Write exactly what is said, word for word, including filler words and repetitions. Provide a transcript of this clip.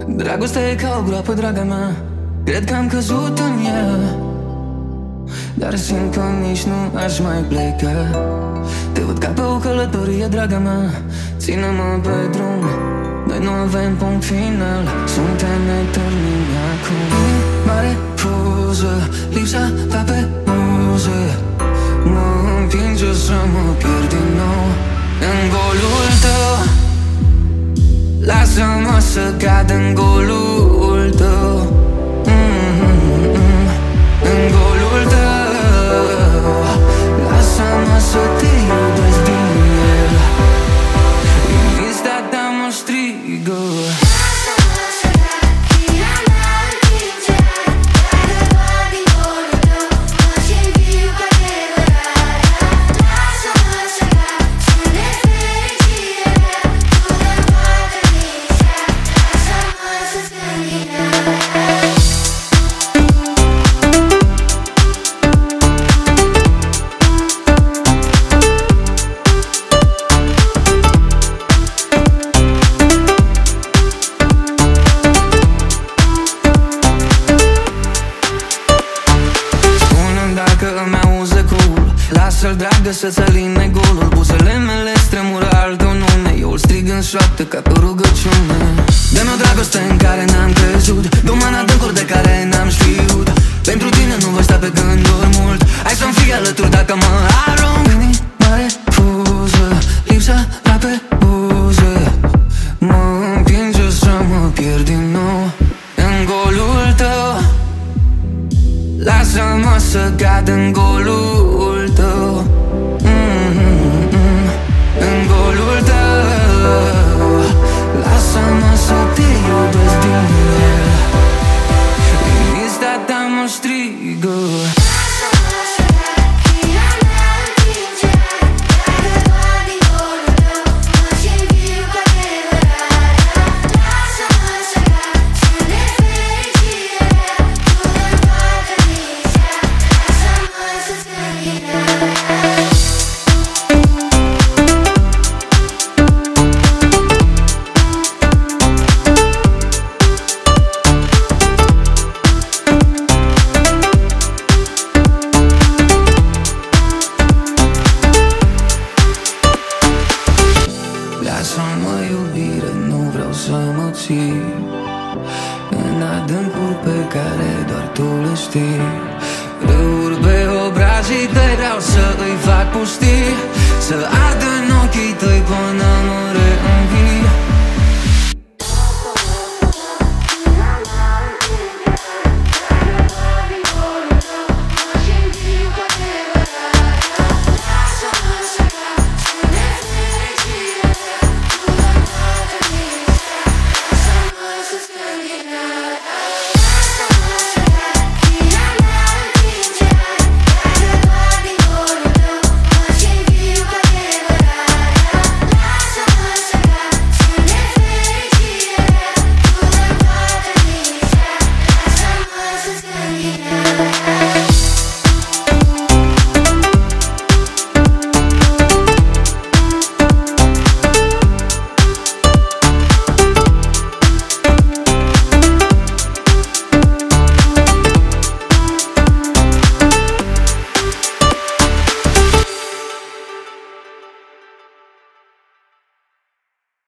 Dragostea e ca o groapă, draga mea, cred că am căzut în ea, dar simt că nici nu aș mai pleca. Te văd ca pe o călătorie, draga mea, ține-mă pe drum. Noi nu avem punct final, suntem eterni acum. Mare poză, lipsa ta pe buze mă împinge să mă pierd din nou în golul tău. Lasă-mă să cad în golul tău, mm-hmm. În golul tău. Lasă-mă să te iubesc din el. Liniștea ta mă strigă. Lasă-l, dragă, să-ți aline golul. Buzele mele stremură al tău nume. Eu îl strig în șoaptă ca pe o rugăciune. Dă-mi o dragoste în care n-am crezut, dă-mi mâna adâncuri de care n-am știut. Pentru tine nu voi sta pe gânduri mult. Hai să-mi fii alături dacă mă arunc. Inima refuză, lipsa ta pe buze mă împinge să mă pierd din nou în golul tău. Lasă-mă să cad în golul tău, mm-hmm. În golul tău. Lasă-mă să te iubesc din el. Liniștea ta mă strigă. Lasă-mă, iubire, nu vreau să mă ții în adâncuri pe care doar tu le știi. Râuri pe obrajii tăi vreau să îi fac pustii, să ardă în ochii tăi până mă